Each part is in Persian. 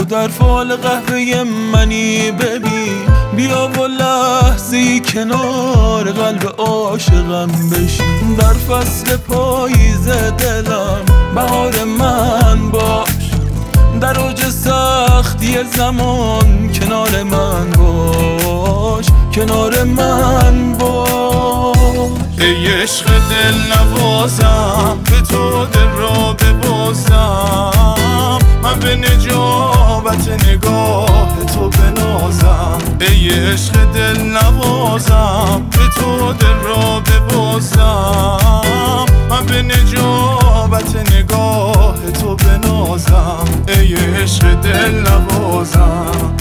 در فال قهوه منی ببین، بیا و لحظه‌ای کنار قلب عاشقم بشین. در فصل پاییز دلم بهار من باش، در اوج سختی زمان کنار من باش، کنار من باش. ای عشق دل نوازم، به تو دل را ببازم، من به نجابت نگاه تو بنازم. ای عشق دل نوازم، به تو دل را ببازم، من به نجابت نگاه تو بنازم. ای عشق دل نوازم.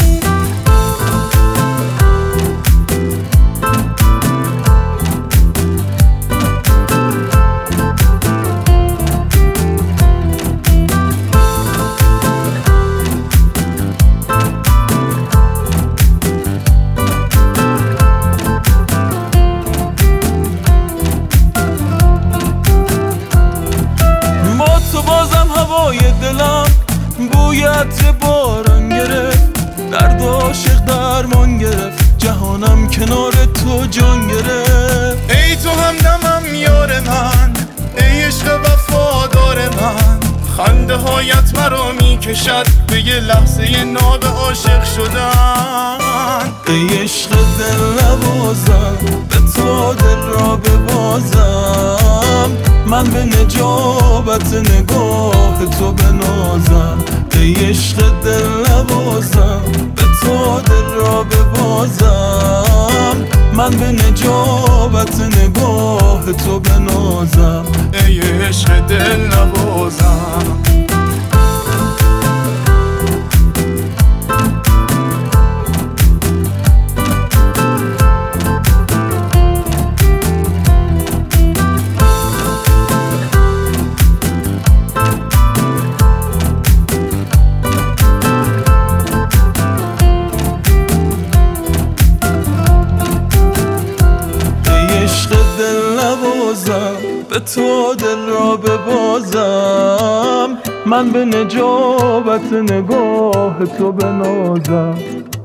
تو بازم هوای دلم بوی عطر باران گرفت، درد عاشق درمان گرفت، جهانم کنار تو جان گرفت. ای تو همدمم یار من، ای عشق وفادار من، خنده هایت مرا میکشد به یه لحظه ناب عاشق شدن. ای عشق دل نوازم، به تو دل را ببازم، من به نجابت نگاه تو بنازم. ای عشق دل نوازم، به تو دل را ببازم، من به نجابت نگاه تو بنازم. ای عشق دل نوازم. به تو دل را ببازم، من به نجابت نگاه تو بنازم.